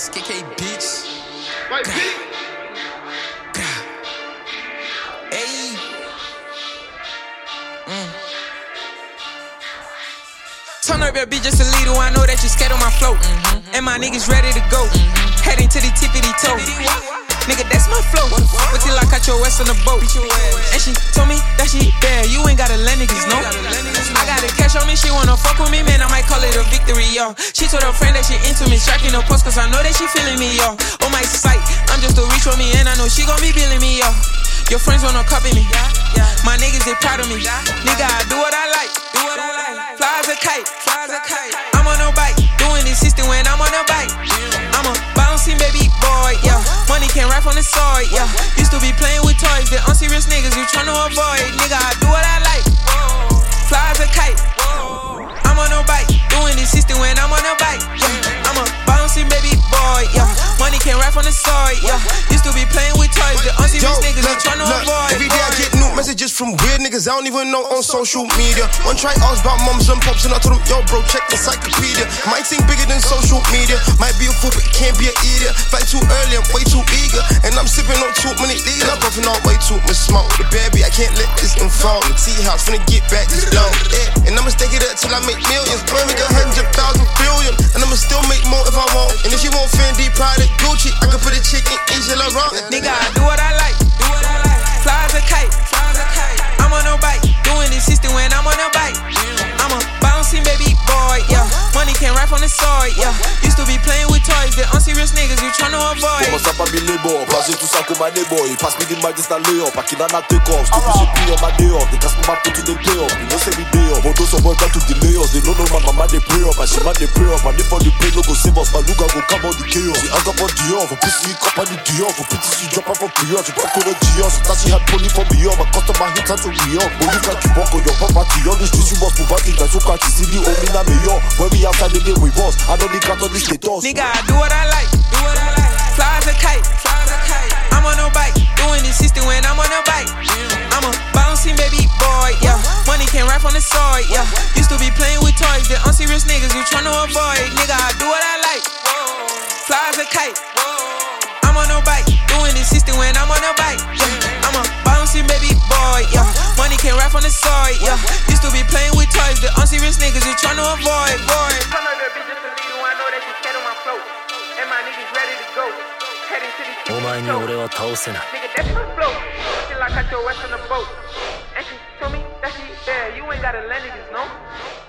Beats, KK Beats. White beat. Hey. Turn up your beat just a little, I know that you scared on my flow. And my niggas ready to go. Heading to the tippity toe. Nigga, that's my flow. But till I catch your ass on the boat. And she told me that she bad, you ain't gotta let niggas know. I got a cash on me, she wanna fuck with me, man, I might call it a victory, yo. She told her friend that she into me, striking no post, cause I know that she feeling me, yo. On my sight, I'm just a reach for me, and I know she gon' be billing me, yo. Your friends wanna copy me, my niggas, they proud of me. Nigga, I do what I like, fly as a kite, I'm on a bike, doing this system when I'm on a bike. I'm a bouncing baby boy, yeah. Money can't rap on the sword, yeah. Used to be playing with toys, the unserious niggas we tryna avoid. Nigga, I do what I like, fly as a kite, I'm on a bike, doing this system when I'm on a bike, yeah. I'm a bouncing baby boy, yeah. Money can't rap on the sword, yeah. Used to be playing with toys, the unserious niggas we tryna avoid. Every day I get new messages from weird niggas I don't even know on social media. One try ask about mums and pops and I told them, yo bro, check the encyclopedia. Might think bigger than social media. Might be a fool but can't be an idiot. Fight too early, I'm way too eager. And I'm sipping on too many leaders. I'm puffing on way too much smoke. The baby, I can't let this unfold. The tea house, finna get back this low, yeah. And I'ma stake it up till I make millions. I'ma make 100,000 billion. And I'ma still make more if I want. And if you want Fendi, Prada, Gucci, I can put a chick in each of wrong. Nigga, I do what I like, fly as a kite, I'm on a bike, doing this system when I'm on a bike. I'm a bouncing baby boy, yeah. Money can't rap on the sword, yeah. Used to be playing with toys, the unserious niggas we tryna avoid. Commence à pas me les bords, passer tout ça comme un boy. Passe me the magis na lay up, qui n'a na take off. Still push it on my day off, they cast my put to the play up. You know say me day up, but those boys got to the layers. They don't know my mama they pray up, and she man they pray up. And if on the play no go save us, my luga go come on the chaos. The hang up on the off, for pussy cup on the Dior, for pity she drop up on Prior. She back on the Dior, so that she had pony for me up. My customer hit her to me up, but you got you walk on your property. On the streets you must move out, that's so catchy. See the old na me yo, when we outside the day we boss. I don't need got on the status. Nigga, I do what I like, fly as a kite, I'm on a bike, doing this system when I'm on a bike. I'm a bouncing baby boy, yeah. Money can't rap on the sword, yeah. Used to be playing with toys, the unserious niggas we tryna avoid. Nigga, I do what I like, fly as a kite, I'm on a bike, doing this system when I'm on a bike, yeah. I'm a bouncing baby boy, yeah. Money can't rap on the sword, yeah. Used to be playing with toys, the unserious niggas we tryna avoid, boy. Turn up your bitch just a little, I know that you scared on my flow. And my niggas ready to go. Heading to the tippity toe. お前に俺は倒せない Nigga, that's my flow. Till I catch your ass on the boat. And she told me that she bad, you ain't gotta let niggas know.